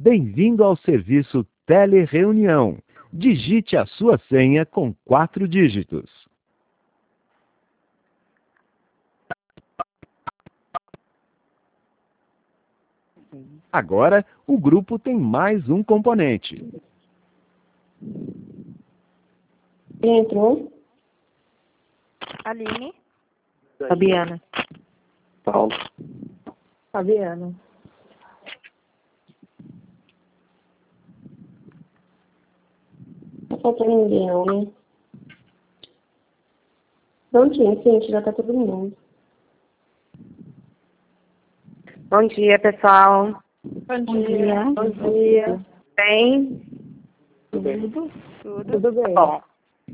Bem-vindo ao serviço Telereunião. Digite a sua senha com 4 dígitos. Agora, o grupo tem mais um componente. Entrou. Aline. Fabiana. Paulo. Fabiana. Não tá faltando ninguém, não, né? Prontinho, gente, já tá todo mundo. Bom dia, pessoal. Bom dia. Bom dia. Bem? Tudo bem. Bom.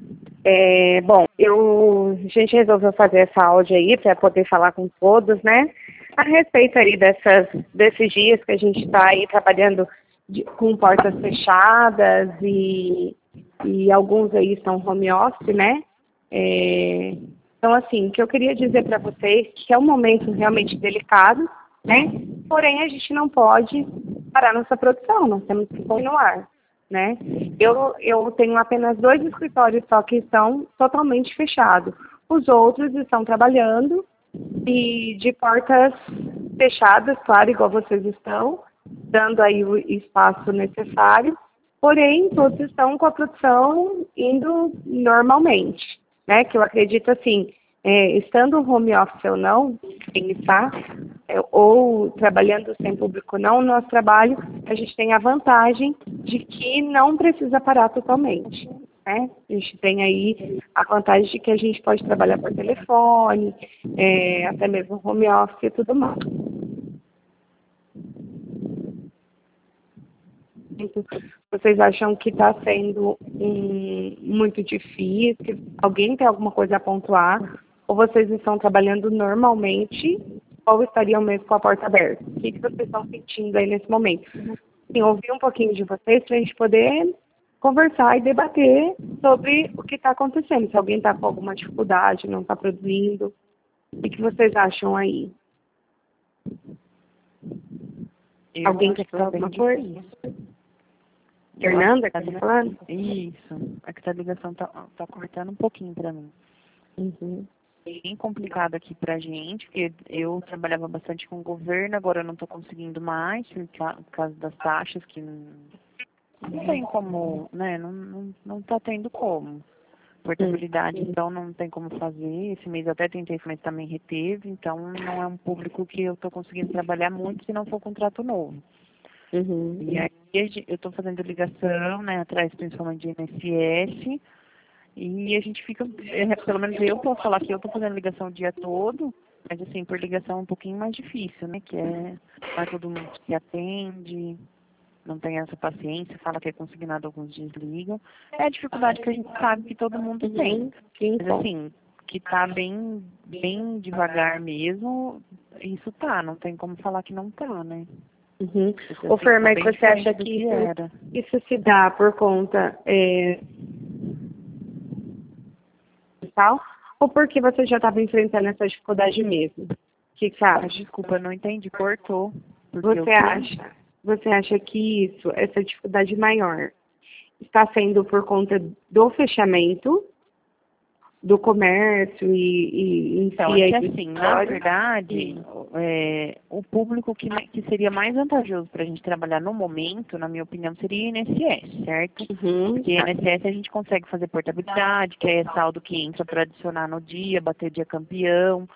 A gente resolveu fazer essa áudio aí para poder falar com todos, né? A respeito aí desses dias que a gente está aí trabalhando com portas fechadas e alguns aí estão home office, né? Então, assim, o que eu queria dizer para vocês que é um momento realmente delicado, né? Porém, a gente não pode parar nossa produção, nós temos que continuar, né? Eu tenho apenas 2 escritórios só que estão totalmente fechados. Os outros estão trabalhando e de portas fechadas, claro, igual vocês estão, dando aí o espaço necessário. Porém, todos estão com a produção indo normalmente, né? Que eu acredito assim, estando home office ou não, quem está, ou trabalhando sem público ou não, o nosso trabalho, a gente tem a vantagem de que não precisa parar totalmente, né? A gente tem aí a vantagem de que a gente pode trabalhar por telefone, até mesmo home office e tudo mais. Vocês acham que está sendo muito difícil? Alguém tem alguma coisa a pontuar? Ou vocês estão trabalhando normalmente ou estariam mesmo com a porta aberta? O que vocês estão sentindo aí nesse momento? Sim, ouvir um pouquinho de vocês para a gente poder conversar e debater sobre o que está acontecendo. Se alguém está com alguma dificuldade, não está produzindo, o que vocês acham aí? Alguém quer falar alguma coisa? Fernanda, que tá falando? Isso. É que a ligação tá cortando um pouquinho pra mim. Uhum. Bem complicado aqui pra gente, porque eu trabalhava bastante com o governo, agora eu não tô conseguindo mais, por causa das taxas, que não tem como, né? Não tá tendo como. Portabilidade, então, não tem como fazer. Esse mês eu até tentei, mas também reteve, então não é um público que eu tô conseguindo trabalhar muito se não for contrato novo. Uhum. E aí eu estou fazendo ligação, né, atrás principalmente de INSS, e a gente fica, pelo menos eu posso falar que eu estou fazendo ligação o dia todo, mas assim, por ligação é um pouquinho mais difícil, né, que não é todo mundo que atende, não tem essa paciência, fala que é consignado, alguns desligam. É a dificuldade que a gente sabe que todo mundo tem. Sim, Mas assim, que tá bem devagar mesmo, isso tá, não tem como falar que não tá, né? Uhum. Ô, Fer, mas você acha que isso se dá por conta tal, ou porque você já estava enfrentando essa dificuldade mesmo? O que você acha? Desculpa, não entendi, cortou. Você acha que essa dificuldade maior, está sendo por conta do fechamento do comércio e em então, si é que assim, na verdade, o público que seria mais vantajoso para a gente trabalhar no momento, na minha opinião, seria o INSS, certo? Uhum. Porque INSS a gente consegue fazer portabilidade, que é saldo que entra para adicionar no dia, bater dia campeão.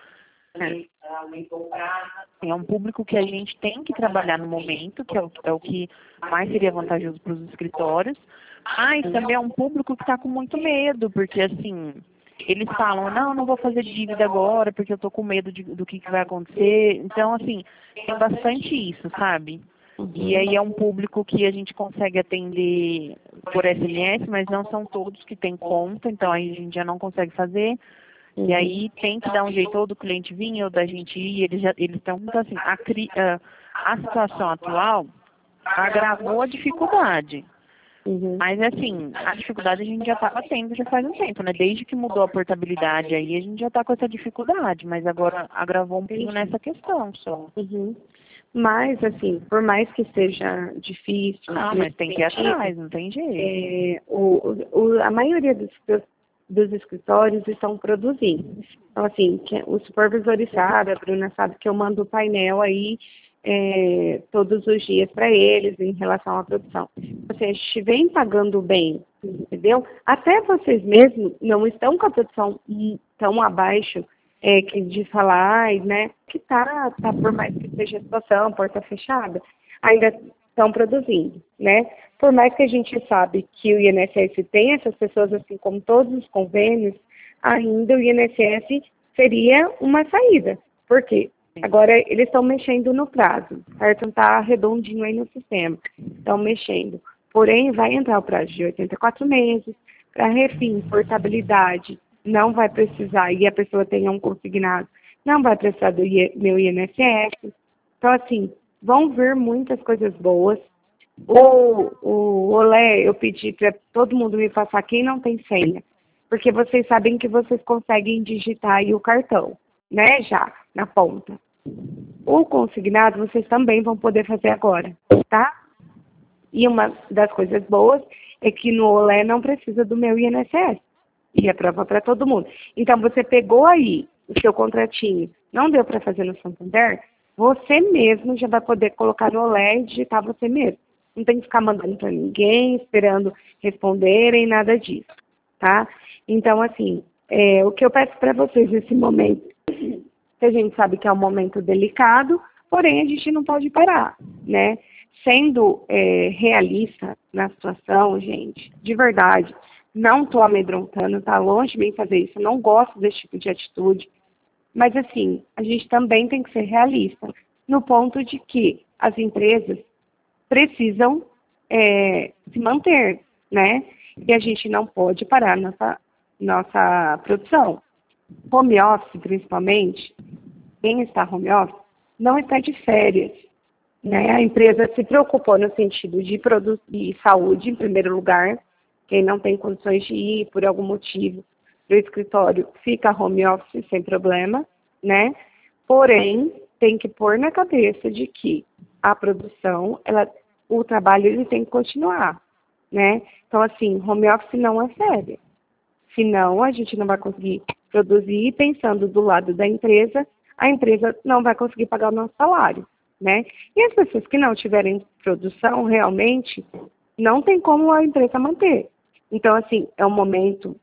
É um público que a gente tem que trabalhar no momento, que é o que mais seria vantajoso para os escritórios, mas também é um público que está com muito medo, porque assim, eles falam, não vou fazer dívida agora, porque eu tô com medo do que vai acontecer. Então, assim, tem bastante isso, sabe? E aí é um público que a gente consegue atender por SMS, mas não são todos que têm conta, então aí a gente já não consegue fazer. E aí tem que dar um jeito ou do cliente vir ou da gente ir, eles estão, então, assim, a situação atual agravou a dificuldade. Mas, assim, a dificuldade a gente já estava tendo já faz um tempo, né? Desde que mudou a portabilidade aí, a gente já está com essa dificuldade, mas agora agravou um pouquinho nessa questão só. Mas, assim, por mais que seja difícil... Não, mas tem que ir atrás, não tem jeito. A maioria dos escritórios estão produzindo. Então, assim, os supervisores sabem, a Bruna sabe que eu mando o painel aí todos os dias para eles em relação à produção. Se a gente vem pagando bem, entendeu? Até vocês mesmos não estão com a produção tão abaixo de falar, né? Que tá, por mais que seja a situação, porta fechada, ainda estão produzindo, né? Por mais que a gente sabe que o INSS tem essas pessoas, assim como todos os convênios, ainda o INSS seria uma saída. Por quê? Agora eles estão mexendo no prazo, certo? Não está redondinho aí no sistema. Estão mexendo. Porém, vai entrar o prazo de 84 meses, para refim, portabilidade, não vai precisar, e a pessoa tenha um consignado, não vai precisar do meu INSS. Então, assim, vão vir muitas coisas boas. O Olé, eu pedi para todo mundo me passar quem não tem senha, porque vocês sabem que vocês conseguem digitar aí o cartão, né, já, na ponta. O consignado vocês também vão poder fazer agora, tá? E uma das coisas boas é que no Olé não precisa do meu INSS. E é prova para todo mundo. Então, você pegou aí o seu contratinho, não deu para fazer no Santander, você mesmo já vai poder colocar no Olé e digitar você mesmo. Não tem que ficar mandando para ninguém, esperando responderem, nada disso, tá? Então, assim, o que eu peço para vocês nesse momento, que a gente sabe que é um momento delicado, porém a gente não pode parar, né? Sendo realista na situação, gente, de verdade, não estou amedrontando, tá longe de mim fazer isso, eu não gosto desse tipo de atitude, mas assim, a gente também tem que ser realista, no ponto de que as empresas precisam se manter, né? E a gente não pode parar nossa produção. Home office, principalmente, quem está home office, não está de férias, né? A empresa se preocupou no sentido de produzir saúde, em primeiro lugar. Quem não tem condições de ir por algum motivo para o escritório fica home office sem problema, né? Porém, tem que pôr na cabeça de que a produção, o trabalho ele tem que continuar, né? Então, assim, home office não é férias. Senão, a gente não vai conseguir produzir e pensando do lado da empresa, a empresa não vai conseguir pagar o nosso salário, né? E as pessoas que não tiverem produção, realmente, não tem como a empresa manter. Então, assim, é um momento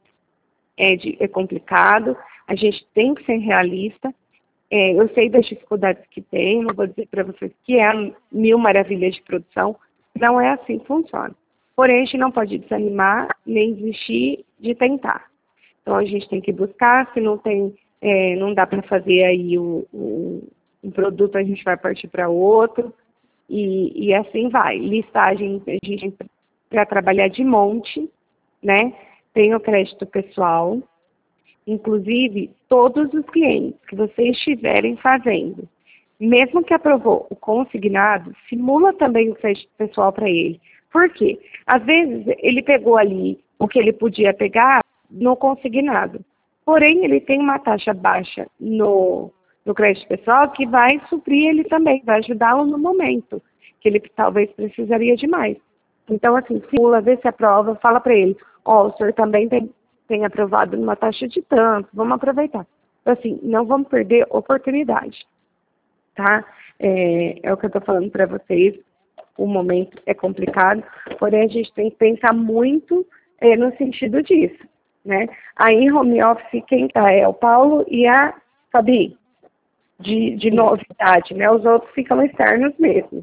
complicado, a gente tem que ser realista. Eu sei das dificuldades que tem, não vou dizer para vocês que é 1000 maravilhas de produção, não é assim que funciona. Porém, a gente não pode desanimar nem desistir de tentar. Então, a gente tem que buscar, se não tem, não dá para fazer aí um produto, a gente vai partir para outro, e assim vai. Listagem, a gente para trabalhar de monte, né? Tem o crédito pessoal, inclusive todos os clientes que vocês estiverem fazendo, mesmo que aprovou o consignado, simula também o crédito pessoal para ele. Por quê? Às vezes ele pegou ali o que ele podia pegar no consignado, porém ele tem uma taxa baixa no crédito pessoal que vai suprir ele também, vai ajudá-lo no momento que ele talvez precisaria de mais. Então, assim, simula, vê se aprova, fala para ele, o senhor também tem aprovado numa taxa de tanto, vamos aproveitar. Então, assim, não vamos perder oportunidade, tá? É o que eu estou falando para vocês, o momento é complicado, porém a gente tem que pensar muito no sentido disso, né? Aí, em home office, quem está é o Paulo e a Fabi, de novidade, né? Os outros ficam externos mesmo.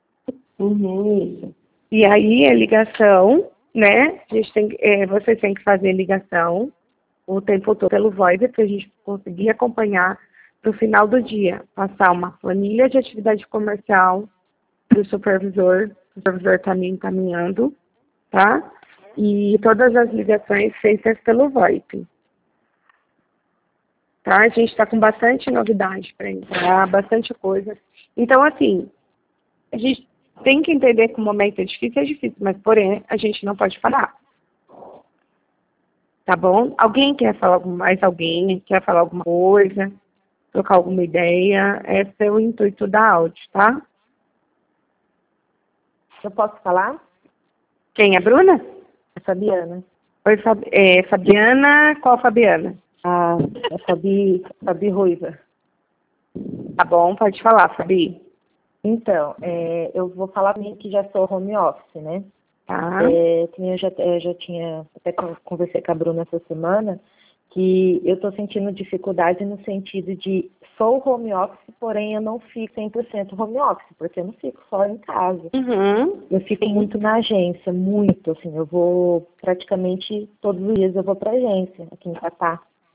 Isso. E aí, a ligação, né? Vocês têm que fazer ligação o tempo todo pelo VoIP para a gente conseguir acompanhar no final do dia. Passar uma planilha de atividade comercial para o supervisor está me encaminhando, tá? E todas as ligações feitas pelo VoIP. Tá? A gente está com bastante novidade para entrar, bastante coisa. Então, assim, a gente tem que entender que o momento é difícil, mas, porém, a gente não pode parar. Tá bom? Alguém quer falar mais? Alguém quer falar alguma coisa? Trocar alguma ideia? Esse é o intuito da áudio, tá? Eu posso falar? Quem? A Bruna? A Fabiana. Oi, Fabiana. Qual Fabiana? A Fabi Ruiva. Tá bom, pode falar, Fabi. Então, eu vou falar meio que já sou home office, né? Tá. Que nem eu já tinha, até conversei com a Bruna essa semana, que eu estou sentindo dificuldade no sentido de sou home office, porém eu não fico 100% home office, porque eu não fico só em casa. Uhum. Eu fico muito na agência, muito, assim, eu vou praticamente todos os dias eu vou para a agência, aqui em Catá.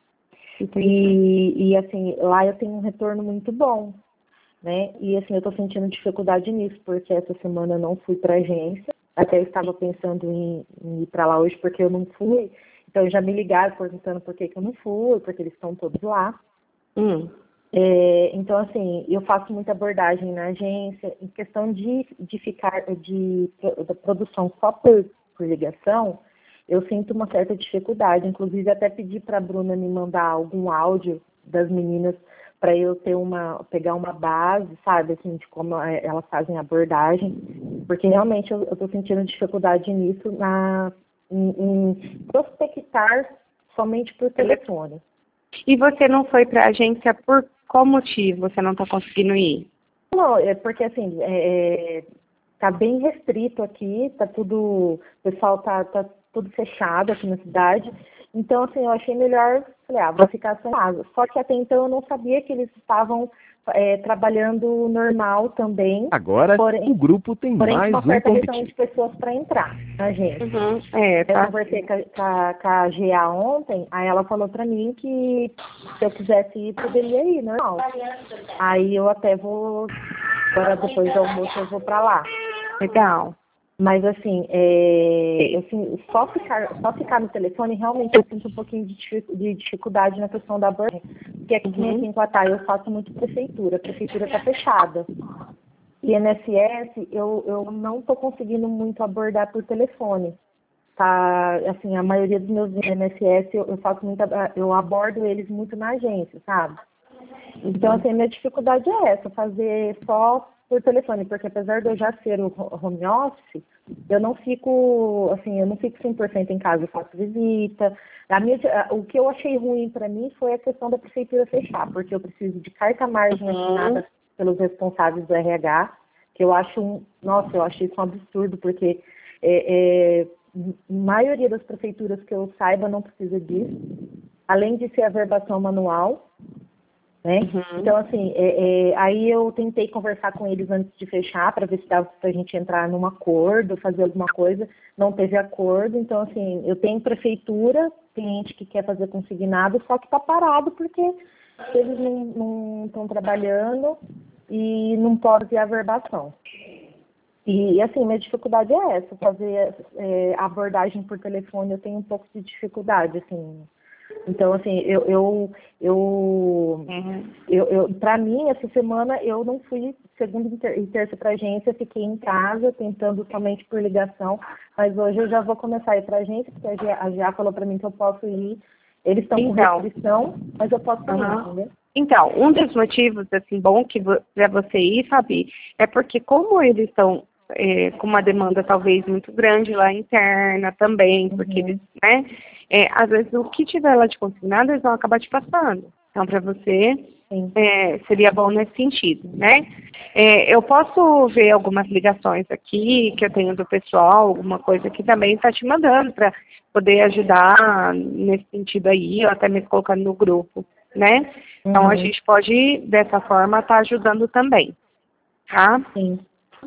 E assim, lá eu tenho um retorno muito bom, né? E assim, eu estou sentindo dificuldade nisso, porque essa semana eu não fui para a agência, até eu estava pensando em ir para lá hoje porque eu não fui. Então já me ligaram perguntando por que eu não fui, porque eles estão todos lá. Então, assim, eu faço muita abordagem na agência. Em questão de da produção só por ligação, eu sinto uma certa dificuldade. Inclusive, até pedi para a Bruna me mandar algum áudio das meninas para eu pegar uma base, sabe, assim, de como elas fazem a abordagem. Porque realmente eu estou sentindo dificuldade nisso, em prospectar somente por telefone. E você não foi para a agência por qual motivo você não está conseguindo ir? Não, é porque assim, tá bem restrito aqui, tá tudo, o pessoal tá tudo fechado aqui na cidade. Então, assim, eu achei melhor, falei, vou ficar sem casa. Só que até então eu não sabia que eles estavam trabalhando normal também. Agora, o grupo tem mais uma um certa questão convite. de pessoas para entrar na agência. Uhum. Eu conversei com a GA ontem, aí ela falou para mim que se eu quisesse ir, poderia ir, normal. Aí eu até vou, agora depois do almoço eu vou para lá. Legal. Mas assim, só ficar no telefone, realmente eu sinto um pouquinho de dificuldade na questão da abordagem. Porque aqui em Quatá eu faço muito prefeitura, a prefeitura está fechada. E INSS eu não estou conseguindo muito abordar por telefone. Tá, assim, a maioria dos meus INSS eu abordo eles muito na agência, sabe? Então, assim, a minha dificuldade é essa, fazer só por telefone, porque apesar de eu já ser o home office, eu não fico 100% em casa, eu faço visita. O que eu achei ruim para mim foi a questão da prefeitura fechar, porque eu preciso de carta-margem assinada pelos responsáveis do RH, que eu acho, eu achei isso um absurdo, porque a maioria das prefeituras que eu saiba não precisa disso, além de ser a verbação manual, né? Então, assim, aí eu tentei conversar com eles antes de fechar, para ver se dava para a gente entrar num acordo, fazer alguma coisa, não teve acordo, então, assim, eu tenho prefeitura, cliente que quer fazer consignado, só que está parado porque eles não estão trabalhando e não pode ter a verbação. E, assim, minha dificuldade é essa, fazer a abordagem por telefone, eu tenho um pouco de dificuldade, assim. Então, assim, para mim, essa semana, eu não fui segunda e terça para a agência, fiquei em casa, tentando somente por ligação, mas hoje eu já vou começar a ir para a agência, porque a GA falou para mim que eu posso ir, eles estão com restrição, mas eu posso ir, entendeu? Então, um dos motivos, assim, bom que para você ir, Fabi, é porque como eles estão com uma demanda talvez muito grande lá interna também, porque eles, né, às vezes o que tiver lá de consignado eles vão acabar te passando. Então, para você, seria bom nesse sentido, né? Eu posso ver algumas ligações aqui que eu tenho do pessoal, alguma coisa que também está te mandando para poder ajudar nesse sentido aí, ou até mesmo colocando no grupo, né? Então, a gente pode, dessa forma, estar ajudando também, tá? Sim.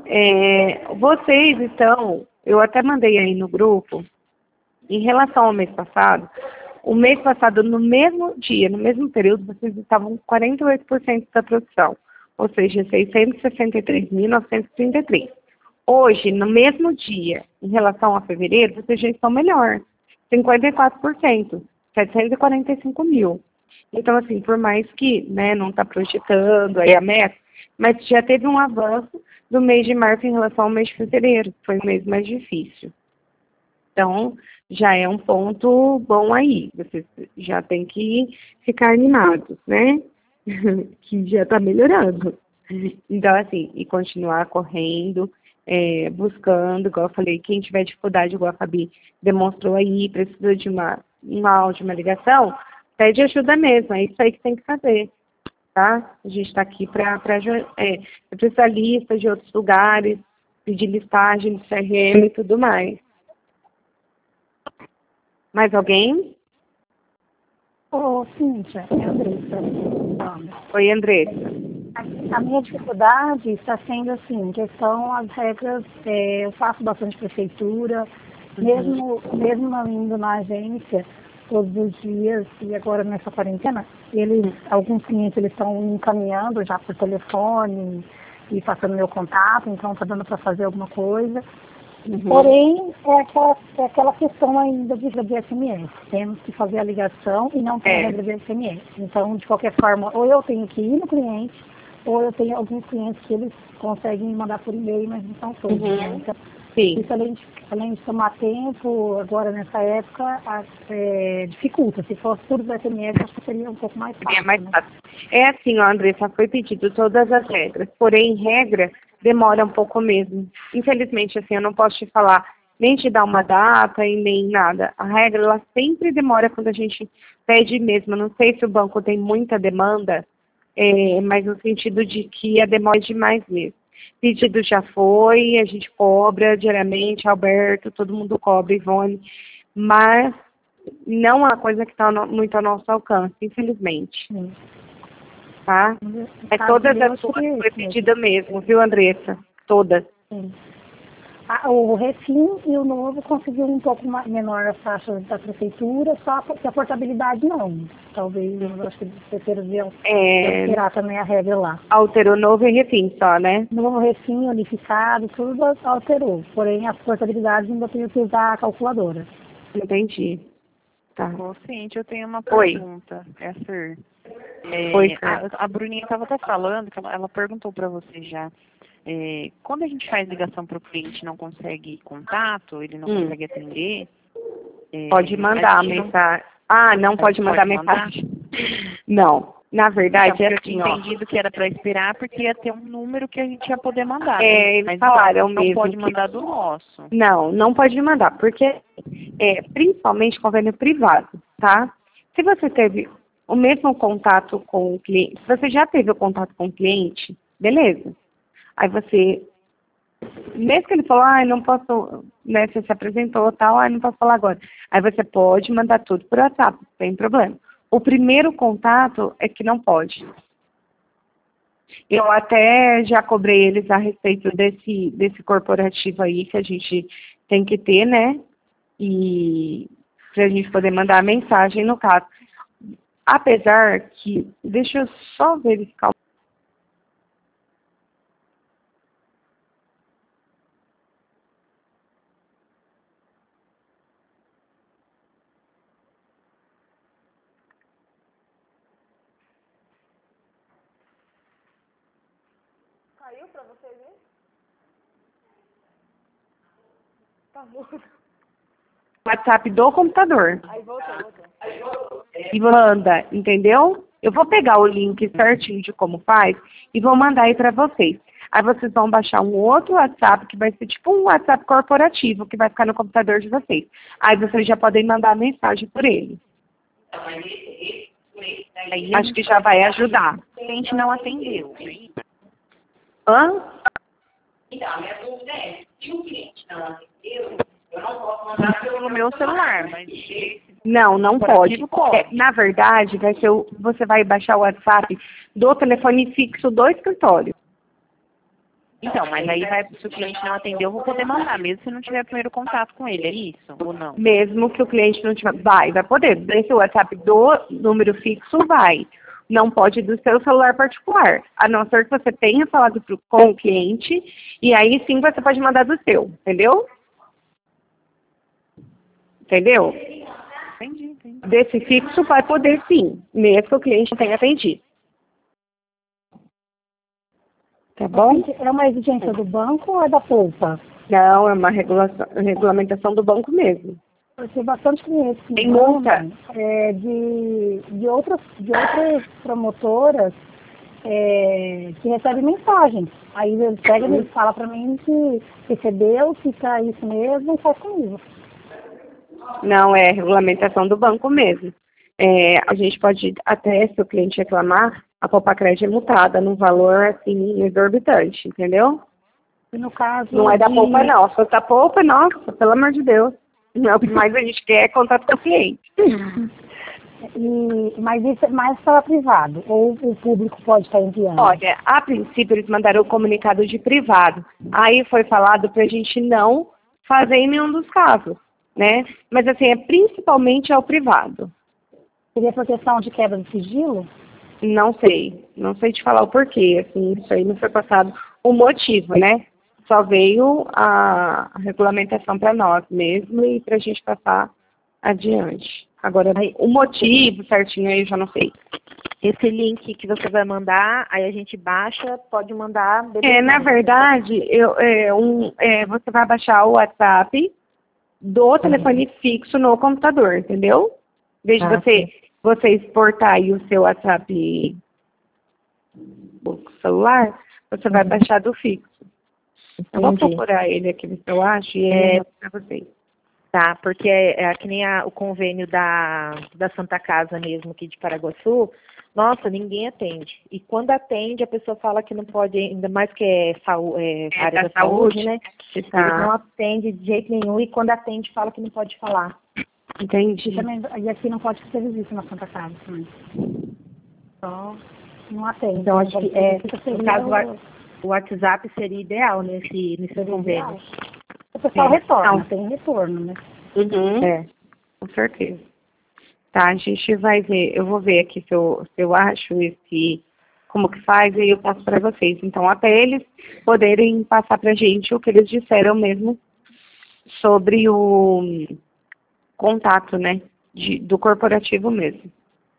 Vocês estão, eu até mandei aí no grupo, em relação ao mês passado, o mês passado, no mesmo dia, no mesmo período, vocês estavam com 48% da produção, ou seja, 663.933. Hoje, no mesmo dia, em relação a fevereiro, vocês já estão melhor, 54%, 745 mil. Então, assim, por mais que, né, não está projetando aí a meta, mas já teve um avanço do mês de março em relação ao mês de fevereiro, que foi o mês mais difícil. Então, já é um ponto bom aí. Vocês já tem que ficar animados, né? Que já está melhorando. Então, assim, e continuar correndo, buscando, igual eu falei, quem tiver dificuldade, igual a Fabi demonstrou aí, precisa de um áudio, uma ligação, pede ajuda mesmo, é isso aí que tem que fazer, tá? A gente está aqui para precisar lista de outros lugares, pedir listagem de CRM e tudo mais. Mais alguém? Cíntia, é a Andressa. Oi, Andressa. A minha dificuldade está sendo assim, questão as regras, eu faço bastante prefeitura, mesmo não indo na agência todos os dias, e agora nessa quarentena, alguns clientes eles estão encaminhando já por telefone e passando meu contato, então está dando para fazer alguma coisa. Porém, é aquela questão ainda de regra de SMS. Temos que fazer a ligação e não tem a regra de SMS. Então, de qualquer forma, ou eu tenho que ir no cliente, ou eu tenho alguns clientes que eles conseguem mandar por e-mail, mas não são todos. Né? Então, Sim. isso, além de tomar tempo, agora nessa época, dificulta. Se fosse tudo do SMS, acho que seria um pouco mais fácil. É mais fácil. É assim, ó, Andressa, foi pedido todas as regras, porém, regra demora um pouco mesmo. Infelizmente, assim, eu não posso te falar, nem te dar uma data e nem nada. A regra, ela sempre demora quando a gente pede mesmo. Não sei se o banco tem muita demanda, mas no sentido de que a demora é demais mesmo. Pedido já foi, a gente cobra diariamente, Alberto, todo mundo cobra, Ivone, mas não é uma coisa que está muito ao nosso alcance, infelizmente. Tá? Todas as suas foi pedida mesmo, viu, Andressa? Todas. Sim. O Refim e o Novo conseguiu um pouco menor a taxa da prefeitura, só que a portabilidade não. Talvez, eu acho que os prefeitos iam alterar também a regra lá. Alterou Novo e Refim só, né? Novo, Refim, unificado, tudo alterou. Porém, as portabilidades ainda tem que usar a calculadora. Entendi. Tá. Ô, Cíntia, eu tenho uma pergunta. É a Fer. A Bruninha estava até falando, que ela perguntou para você já. Quando a gente faz ligação para o cliente e não consegue contato, ele não consegue atender... pode mandar mensagem. Não pode mandar mensagem? Não. Na verdade, então, eu tinha entendido que era para esperar, porque ia ter um número que a gente ia poder mandar. Eles falaram não mesmo. Não pode mandar do nosso. Não pode mandar, porque principalmente convênio privado, tá? Se você teve o mesmo contato com o cliente, se você já teve o contato com o cliente, beleza. Aí você, mesmo que ele falou, não posso, né, você se apresentou, tal, não posso falar agora. Aí você pode mandar tudo por WhatsApp, não tem problema. O primeiro contato é que não pode. Eu até já cobrei eles a respeito desse corporativo aí que a gente tem que ter, né? E pra gente poder mandar a mensagem no caso. Apesar que, deixa eu só verificar. Caiu para você ver? Tá mudo. WhatsApp do computador. Aí voltou. E manda, entendeu? Eu vou pegar o link certinho de como faz e vou mandar aí para vocês. Aí vocês vão baixar um outro WhatsApp que vai ser tipo um WhatsApp corporativo que vai ficar no computador de vocês. Aí vocês já podem mandar mensagem por ele. Acho que já vai ajudar. O cliente não atendeu. Hã? Então, a minha dúvida é, se o cliente não atendeu, eu não posso mandar pelo meu celular, mas... Não pode. Pode. Na verdade, você vai baixar o WhatsApp do telefone fixo do escritório. Então, mas aí se o cliente não atendeu, eu vou poder mandar, mesmo se não tiver primeiro contato com ele, é isso? Ou não? Mesmo que o cliente não tiver... Vai poder. Desse WhatsApp do número fixo, vai. Não pode do seu celular particular. A não ser que você tenha falado com o cliente, e aí sim você pode mandar do seu, entendeu? Entendeu? Entendi. Desse fixo vai poder sim, mesmo que o cliente não tenha atendido. Tá bom? É uma exigência do banco ou é da Poupa? Não, é uma regulamentação do banco mesmo. Eu tenho bastante clientes que tem multa de outras promotoras que recebe mensagens. Aí ele pega e fala para mim que recebeu, fica isso mesmo e faz comigo. Não, é regulamentação do banco mesmo. A gente pode até, se o cliente reclamar, a Poupa-Crédito é multada num valor, assim, exorbitante, entendeu? E no caso não é da Poupa, não. Se fosse da Poupa, nossa, pelo amor de Deus. Não, o que mais a gente quer é contato com o cliente. Mas isso é mais para privado? Ou o público pode estar enviando? Olha, a princípio eles mandaram o comunicado de privado. Aí foi falado para a gente não fazer em nenhum dos casos, né? Mas assim, principalmente ao privado. Seria por questão de quebra de sigilo? Não sei te falar o porquê, assim, isso aí não foi passado o motivo, né? Só veio a regulamentação para nós mesmo e para a gente passar adiante. Agora, o motivo certinho aí eu já não sei. Esse link que você vai mandar, aí a gente baixa, pode mandar... Na verdade, você vai baixar o WhatsApp do telefone fixo no computador, entendeu? Em vez de você exportar aí o seu WhatsApp do celular, você vai baixar do fixo. Eu vou procurar ele aqui, se eu acho, e ele para vocês. Tá, porque é que nem o convênio da Santa Casa mesmo, aqui de Paraguaçu, nossa, ninguém atende. E quando atende, a pessoa fala que não pode, ainda mais que área da saúde, né? Eles não atende de jeito nenhum e quando atende, fala que não pode falar. Entendi. E aqui não pode ser isso na Santa Casa também. Só não atende. Então, acho que no caso, o WhatsApp seria ideal nesse convênio. O pessoal retorna, tem retorno, né? Uhum. Com certeza. Tá, a gente vai ver, eu vou ver aqui se eu acho como que faz e eu passo para vocês. Então, até eles poderem passar pra gente o que eles disseram mesmo sobre o contato, né, do corporativo mesmo.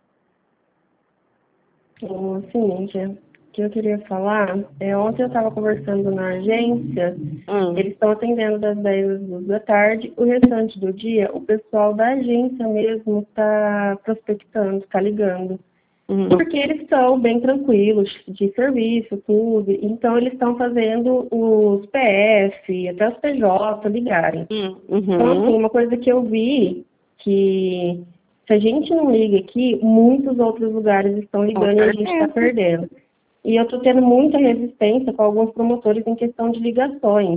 O seguinte, o que eu queria falar, ontem eu estava conversando na agência, eles estão atendendo das 10 às 2 da tarde, o restante do dia, o pessoal da agência mesmo está prospectando, está ligando. Porque eles estão bem tranquilos de serviço, tudo, então eles estão fazendo os PF, até os PJ ligarem. Então, assim, uma coisa que eu vi, que se a gente não liga aqui, muitos outros lugares estão ligando e a gente está perdendo. E eu estou tendo muita resistência com alguns promotores em questão de ligações.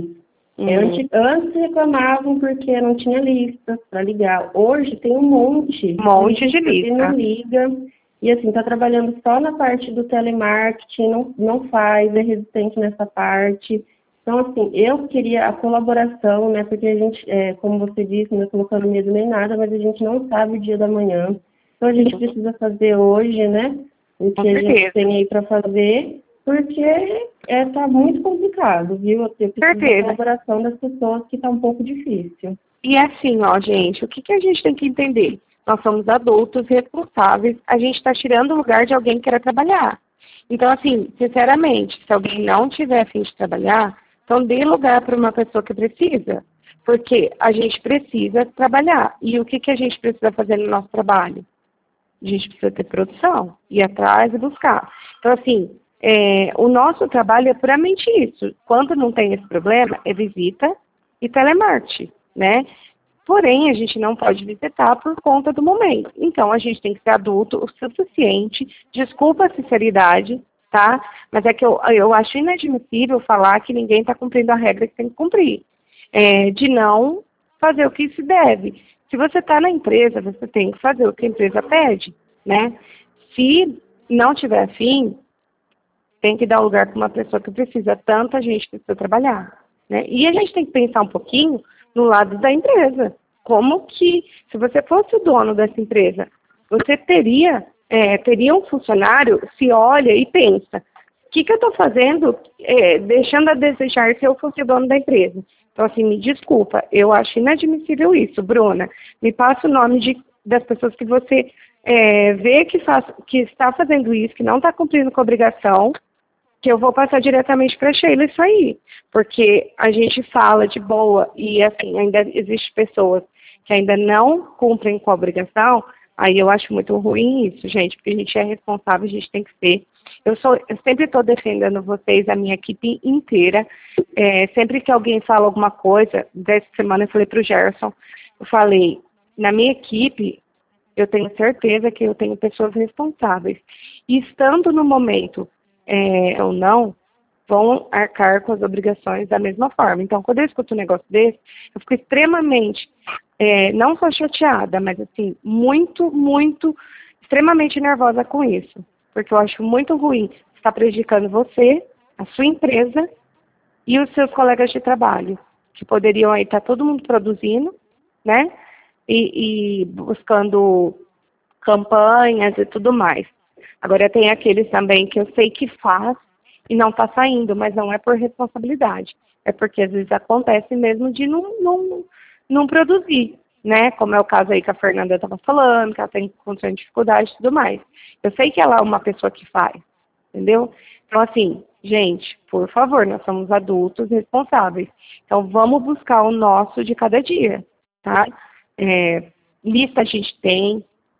Antes reclamavam porque não tinha lista para ligar. Hoje tem um monte de lista. Que não liga. E assim, está trabalhando só na parte do telemarketing, não faz, é resistente nessa parte. Então, assim, eu queria a colaboração, né? Porque a gente, como você disse, não é colocando medo nem nada, mas a gente não sabe o dia da manhã. Então, a gente precisa fazer hoje, né? O que a gente tem aí para fazer, porque tá muito complicado, viu? Eu preciso da colaboração das pessoas que está um pouco difícil. E assim, ó, gente, o que a gente tem que entender? Nós somos adultos responsáveis, a gente está tirando o lugar de alguém que queira trabalhar. Então, assim, sinceramente, se alguém não tiver a fim de trabalhar, então dê lugar para uma pessoa que precisa, porque a gente precisa trabalhar. E o que a gente precisa fazer no nosso trabalho? A gente precisa ter produção, ir atrás e buscar. Então, assim, o nosso trabalho é puramente isso. Quando não tem esse problema, é visita e telemarketing, né? Porém, a gente não pode visitar por conta do momento. Então, a gente tem que ser adulto o suficiente, desculpa a sinceridade, tá? Mas é que eu acho inadmissível falar que ninguém está cumprindo a regra que tem que cumprir. De não fazer o que se deve. Se você está na empresa, você tem que fazer o que a empresa pede, né? Se não tiver fim, tem que dar lugar para uma pessoa que precisa, tanta gente precisa trabalhar, né? E a gente tem que pensar um pouquinho no lado da empresa. Como que, se você fosse o dono dessa empresa, você teria um funcionário, se olha e pensa, o que eu estou fazendo, deixando a desejar se eu fosse o dono da empresa? Então, assim, me desculpa, eu acho inadmissível isso, Bruna. Me passa o nome das pessoas que você vê que está fazendo isso, que não está cumprindo com a obrigação, que eu vou passar diretamente para a Sheila isso aí. Porque a gente fala de boa e, assim, ainda existem pessoas que ainda não cumprem com a obrigação, Aí eu acho muito ruim isso, gente, porque a gente é responsável, a gente tem que ser. Eu sempre estou defendendo vocês, a minha equipe inteira. Sempre que alguém fala alguma coisa, dessa semana eu falei para o Gerson, eu falei, na minha equipe, eu tenho certeza que eu tenho pessoas responsáveis. E estando no momento ou não, vão arcar com as obrigações da mesma forma. Então, quando eu escuto um negócio desse, eu fico extremamente, não só chateada, mas assim, extremamente nervosa com isso. Porque eu acho muito ruim estar prejudicando você, a sua empresa e os seus colegas de trabalho, que poderiam aí estar todo mundo produzindo, né? E buscando campanhas e tudo mais. Agora tem aqueles também que eu sei que faz e não está saindo, mas não é por responsabilidade. É porque às vezes acontece mesmo de não produzir, né? Como é o caso aí que a Fernanda estava falando, que ela tem condições de dificuldade e tudo mais. Eu sei que ela é uma pessoa que faz, entendeu? Então, assim, gente, por favor, nós somos adultos responsáveis. Então, vamos buscar o nosso de cada dia, tá? Lista a gente tem,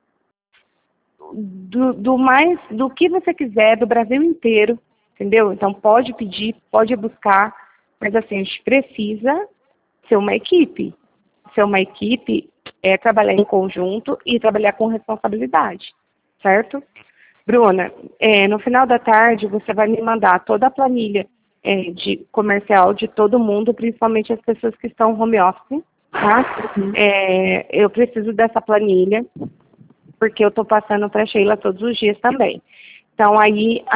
do que você quiser, do Brasil inteiro, entendeu? Então, pode pedir, pode buscar, mas assim, a gente precisa ser uma equipe. Ser uma equipe é trabalhar em conjunto e trabalhar com responsabilidade, certo? Bruna, no final da tarde você vai me mandar toda a planilha de comercial de todo mundo, principalmente as pessoas que estão home office, tá? Eu preciso dessa planilha, porque eu estou passando para a Sheila todos os dias também. Então, aí...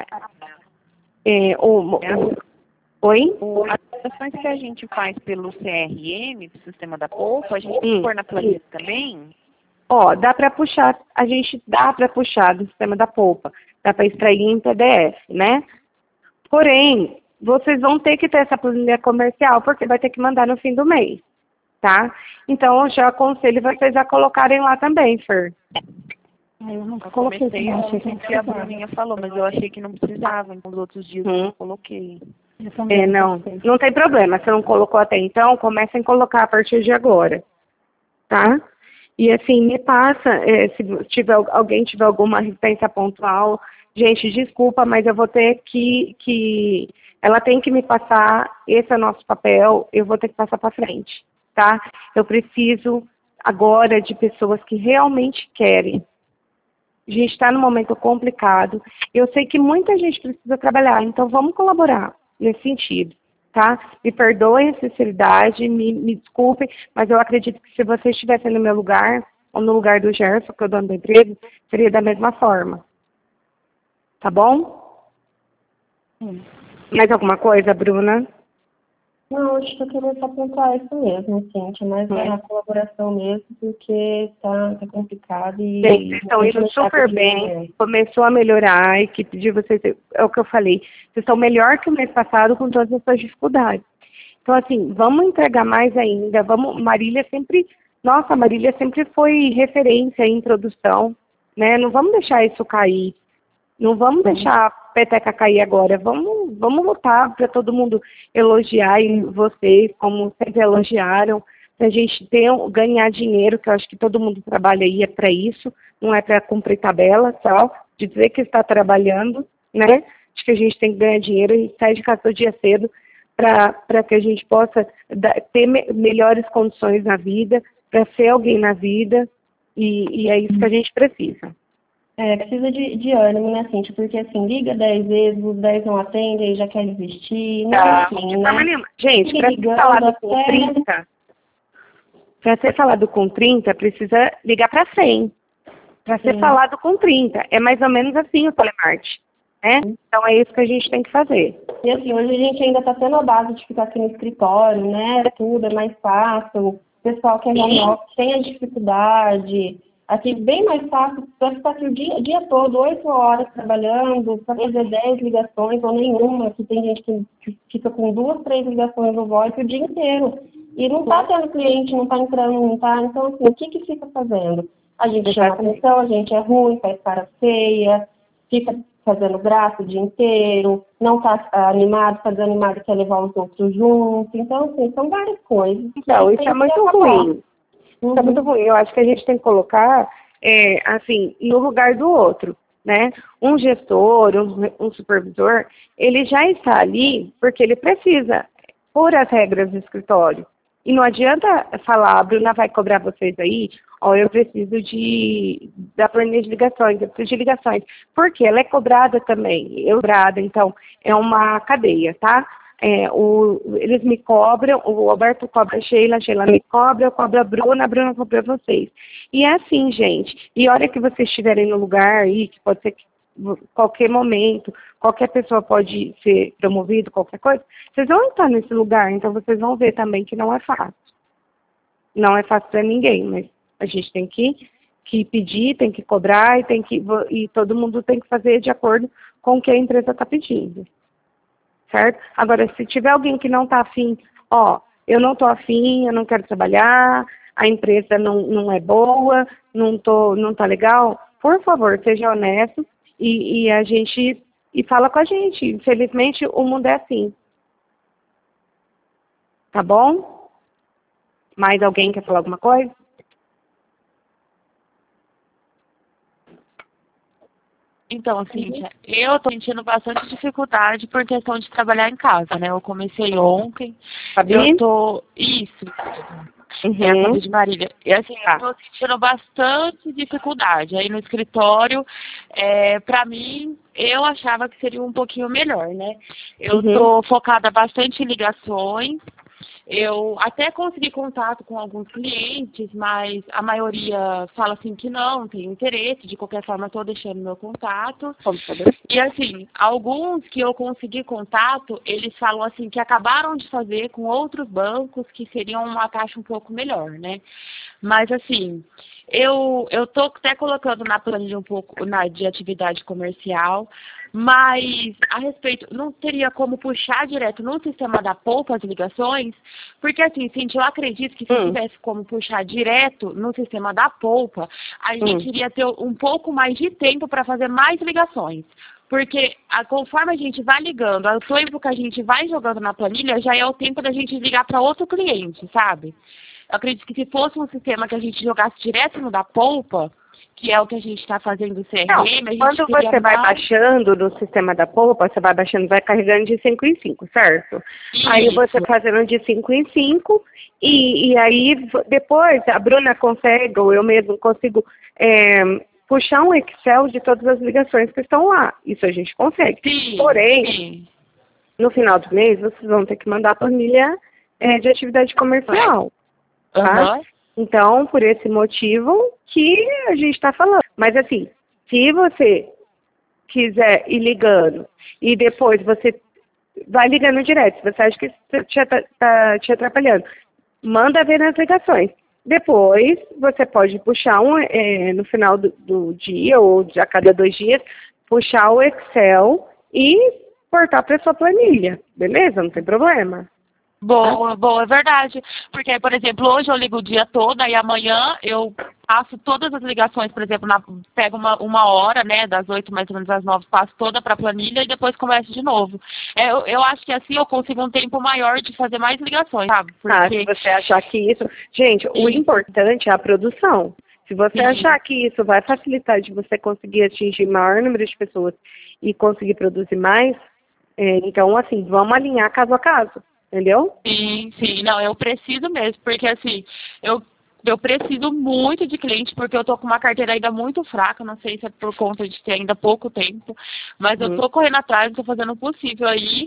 Oi? As ações que a gente faz pelo CRM, do Sistema da Poupa, a gente tem que pôr na planilha também? Dá para puxar, a gente dá para puxar do Sistema da Poupa, dá para extrair em PDF, né? Porém, vocês vão ter que ter essa planilha comercial, porque vai ter que mandar no fim do mês, tá? Então, eu já aconselho vocês a colocarem lá também, Fer. Eu não Eu coloquei comecei ontem que a Bruninha falou, mas eu achei que não precisava, então os outros dias eu coloquei. Não tem problema, se não colocou até então, comecem a colocar a partir de agora, tá? E assim, me passa, se alguém tiver alguma resistência pontual, gente, desculpa, mas eu vou ter ela tem que me passar, esse é o nosso papel, eu vou ter que passar para frente, tá? Eu preciso agora de pessoas que realmente querem. A gente está num momento complicado, eu sei que muita gente precisa trabalhar, então vamos colaborar nesse sentido, tá? Me perdoem a sinceridade, me desculpem, mas eu acredito que se vocês estivessem no meu lugar, ou no lugar do Gerson, que é o dono da empresa, seria da mesma forma. Tá bom? Mais alguma coisa, Bruna? Não, acho que eu queria só pontuar isso mesmo, Cíntia, mas na colaboração mesmo, porque tá complicado e... Gente, vocês estão indo super bem, começou a melhorar, a equipe de vocês, é o que eu falei, vocês estão melhor que o mês passado com todas as suas dificuldades. Então, assim, vamos entregar mais ainda, Marília sempre foi referência em produção, né? Não vamos deixar isso cair, não vamos deixar a peteca cair agora, vamos lutar para todo mundo elogiar vocês, como sempre elogiaram, para a gente ganhar dinheiro, que eu acho que todo mundo trabalha aí para isso, não é para cumprir tabela só, de dizer que está trabalhando, né? Acho que a gente tem que ganhar dinheiro e sair de casa todo dia cedo para que a gente possa ter melhores condições na vida, para ser alguém na vida, e é isso que a gente precisa. Precisa de ânimo, né, Cíntia? Porque, assim, liga 10 vezes, os 10 não atendem, já quer desistir, não é assim, né? Gente, para ser falado com 30, para ser falado com 30, precisa ligar para 100. Para ser falado com 30. É mais ou menos assim o telemarketing, né? Então, é isso que a gente tem que fazer. E, assim, hoje a gente ainda está tendo a base de ficar aqui no escritório, né? Tudo é mais fácil. O pessoal que é home office tem a dificuldade... Aqui, bem mais fácil, para ficar aqui o dia todo, 8 horas trabalhando, para fazer 10 ligações ou nenhuma. Aqui tem gente que fica com 2, 3 ligações no VoIP o dia inteiro. E não está tendo cliente, não está entrando, não está. Então, assim, o que fica fazendo? A gente chama atenção, a gente é ruim, faz cara feia, fica fazendo graça o dia inteiro, não está animado, está desanimado, quer levar os outros juntos. Então, assim, são várias coisas. Então, isso é muito ruim. Isso é muito ruim. Eu acho que a gente tem que colocar assim, no lugar do outro, né? Um gestor, um supervisor, ele já está ali porque ele precisa pôr as regras do escritório. E não adianta falar, a Bruna vai cobrar vocês aí, ó, eu preciso da planilha de ligações, eu preciso de ligações. Porque ela é cobrada também, então é uma cadeia, tá? Eles me cobram, o Alberto cobra a Sheila me cobra, eu cobro a Bruna cobra vocês. E é assim, gente. E a hora que vocês estiverem no lugar aí, que pode ser que qualquer momento, qualquer pessoa pode ser promovido, qualquer coisa, vocês vão estar nesse lugar, então vocês vão ver também que não é fácil. Não é fácil para ninguém, mas a gente tem que pedir, tem que cobrar e todo mundo tem que fazer de acordo com o que a empresa está pedindo. Certo? Agora, se tiver alguém que não está afim, ó, eu não estou afim, eu não quero trabalhar, a empresa não é boa, não tá legal, por favor, seja honesto e fala com a gente. Infelizmente, o mundo é assim. Tá bom? Mais alguém quer falar alguma coisa? Então, Cíntia, eu estou sentindo bastante dificuldade por questão de trabalhar em casa, né? Eu comecei ontem, Isso. É a de Marília. E assim, eu estou sentindo bastante dificuldade. Aí no escritório, para mim, eu achava que seria um pouquinho melhor, né? Eu estou focada bastante em ligações. Eu até consegui contato com alguns clientes, mas a maioria fala assim que não tem interesse. De qualquer forma, estou deixando meu contato. E assim, alguns que eu consegui contato, eles falam assim que acabaram de fazer com outros bancos que seriam uma taxa um pouco melhor, né? Mas assim, eu estou até colocando na planilha um pouco de atividade comercial, mas a respeito, não teria como puxar direto no sistema da Poupa as ligações? Porque assim, Cintia, eu acredito que se tivesse como puxar direto no sistema da Poupa, a gente iria ter um pouco mais de tempo para fazer mais ligações. Porque conforme a gente vai ligando, o tempo que a gente vai jogando na planilha já é o tempo da gente ligar para outro cliente, sabe? Eu acredito que se fosse um sistema que a gente jogasse direto no da Poupa, que é o que a gente está fazendo no CRM, a gente quando você vai baixando no sistema da Poupa, você vai baixando, vai carregando de 5 em 5, certo? Isso. Aí você fazendo de 5 em 5, e aí depois a Bruna consegue, ou eu mesmo consigo puxar um Excel de todas as ligações que estão lá. Isso a gente consegue. Sim, porém, no final do mês, vocês vão ter que mandar a planilha de atividade comercial. Tá? Então, por esse motivo que a gente está falando. Mas assim, se você quiser ir ligando e depois você vai ligando direto, se você acha que está te atrapalhando, manda ver nas ligações. Depois, você pode puxar no final do dia ou a cada 2 dias, puxar o Excel e portar para a sua planilha. Beleza? Não tem problema. Boa, é verdade. Porque, por exemplo, hoje eu ligo o dia todo, aí amanhã eu passo todas as ligações, por exemplo, pego uma hora, né, das 8 mais ou menos às 9, passo toda para a planilha e depois começo de novo. Eu acho que assim eu consigo um tempo maior de fazer mais ligações, sabe? Porque... se você achar que isso... Gente, o importante é a produção. Se você achar que isso vai facilitar de você conseguir atingir maior número de pessoas e conseguir produzir mais, então, assim, vamos alinhar caso a caso. Entendeu? Sim, não, eu preciso mesmo, porque assim, eu preciso muito de cliente, porque eu tô com uma carteira ainda muito fraca, não sei se é por conta de ter ainda pouco tempo, mas eu tô correndo atrás, tô fazendo o possível aí,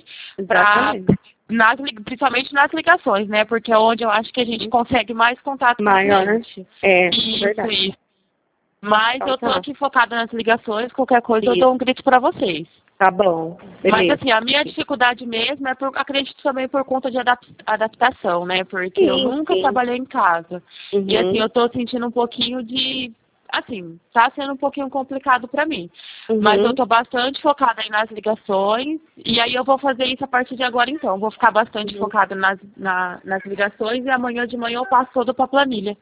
principalmente nas ligações, né, porque é onde eu acho que a gente consegue mais contato maior, com o cliente. Verdade. Isso. Mas eu tô aqui focada nas ligações, qualquer coisa eu dou um grito para vocês. Tá bom. Beleza. Mas assim, a minha dificuldade mesmo acredito também por conta de adaptação, né? Porque eu nunca trabalhei em casa. E assim, eu tô sentindo um pouquinho assim, tá sendo um pouquinho complicado para mim. Mas eu tô bastante focada aí nas ligações, e aí eu vou fazer isso a partir de agora então. Vou ficar bastante focada nas ligações, e amanhã de manhã eu passo todo pra planilha.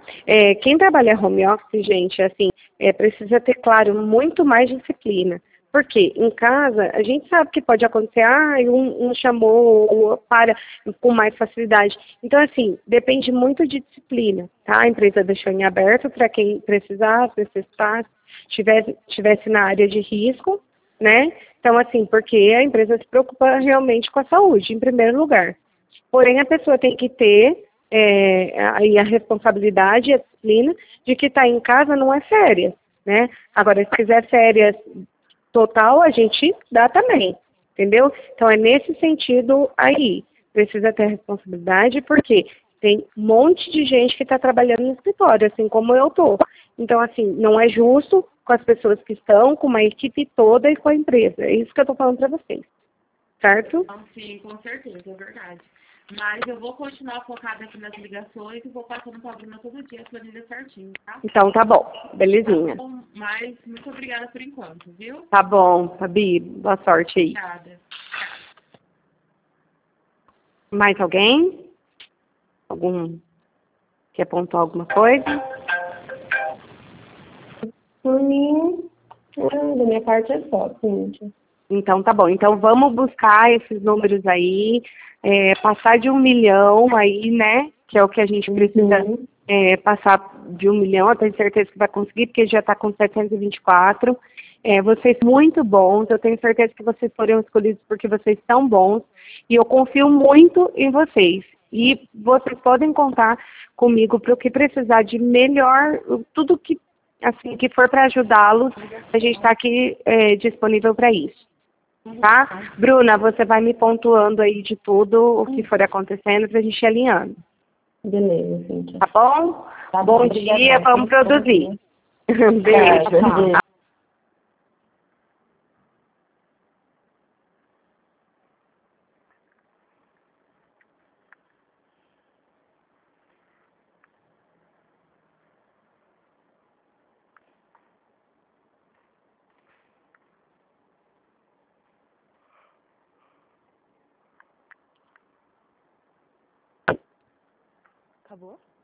Quem trabalha home office, gente, assim, precisa ter, claro, muito mais disciplina. Porque em casa, a gente sabe que pode acontecer, um chamou ou para com mais facilidade. Então, assim, depende muito de disciplina, tá? A empresa deixou em aberto para quem precisasse, necessitasse, estivesse na área de risco, né? Então, assim, porque a empresa se preocupa realmente com a saúde, em primeiro lugar. Porém, a pessoa tem que ter aí a responsabilidade e a disciplina de que estar em casa não é férias, né? Agora, se quiser férias total, a gente dá também, entendeu? Então, é nesse sentido aí. Precisa ter responsabilidade, porque tem um monte de gente que está trabalhando no escritório, assim como eu estou. Então, assim, não é justo com as pessoas que estão, com uma equipe toda e com a empresa. É isso que eu estou falando para vocês. Certo? Sim, com certeza, é verdade. Mas eu vou continuar focada aqui nas ligações e vou passando para a Bruna todo dia a planilha certinho, tá? Então, tá bom. Belezinha. Tá bom, mas muito obrigada por enquanto, viu? Tá bom, Fabi. Boa sorte aí. Obrigada. Mais alguém? Algum que apontou alguma coisa? Por mim, da minha parte é só, Cíntia. Então, tá bom. Então, vamos buscar esses números aí, passar de 1 milhão aí, né? Que é o que a gente precisa passar de 1 milhão. Eu tenho certeza que vai conseguir, porque já está com 724. Vocês muito bons. Eu tenho certeza que vocês foram escolhidos porque vocês são bons. E eu confio muito em vocês. E vocês podem contar comigo para o que precisar de melhor, tudo que, assim, que for para ajudá-los. A gente está aqui disponível para isso. Tá? Bruna, você vai me pontuando aí de tudo o que for acontecendo para a gente ir alinhando. Beleza, Cíntia. Tá bom? Tá Bom bom, dia, obrigada. vamos produzir. Beijo. Beijo. Acabou?